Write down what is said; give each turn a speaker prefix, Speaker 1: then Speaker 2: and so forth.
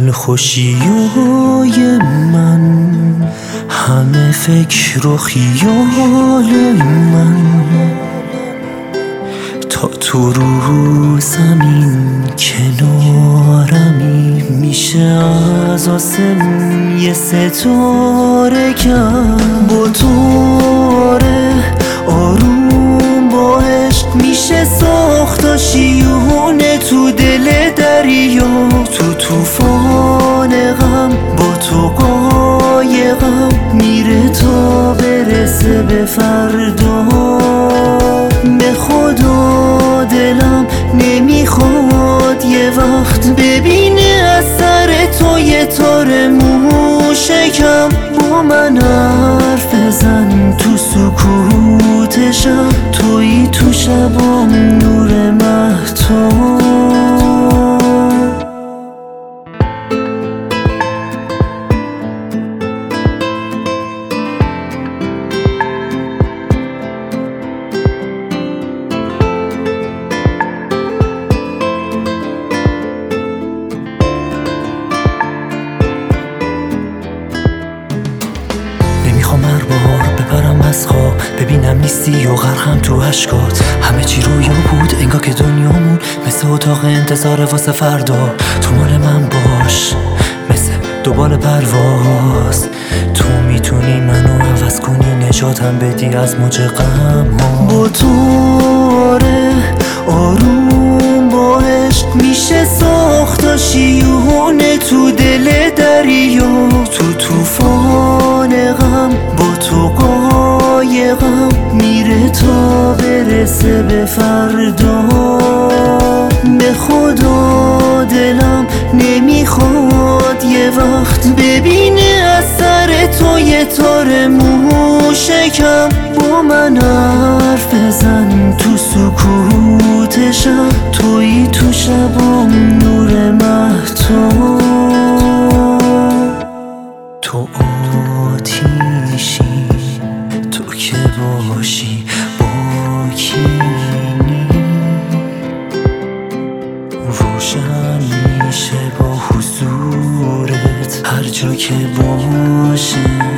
Speaker 1: این خوشیای من، همه فکر و خیال من، تا تو رو زمین کنارمی میشه از آسمون یه ستاره کم. با توره آروم با عشق میشه ساخت شیونه تو دل دریا، تو توفان غم با تو قایقم میره تا برسه به فردا. به خدا دلم نمیخواد یه وقت ببینه از سر تو یه تار موشکم. با من حرف بزن تو سکوت شب، تویی تو شبام نور مهتاب. نمیخوام هر بار بپرم از خواب ببینم نیستی و غرقم تو اشکات. همه چی رویا بود انگار که دنیامون مثل اتاق انتظار واسه فردا. تو مال من باش مثل دوباره پرواز، تو میتونی منو عوض کنی، نجاتم بدی از موج غم ها. با توره آروم با عشق میشه ساخت شیونه تو دل دریا، تو توفان غم با تو قایقم میره تا برسه به فردا. به خدا دلم نمیخواد یه وقت ببینه از سر تو یه تار موشکم. با من حرف بزن تو سکوت شب، تویی تو شبام نور مهتاب. تو آتیشی تو که باشی با کینی، روشن میشه با حضورت هر جا که باشه.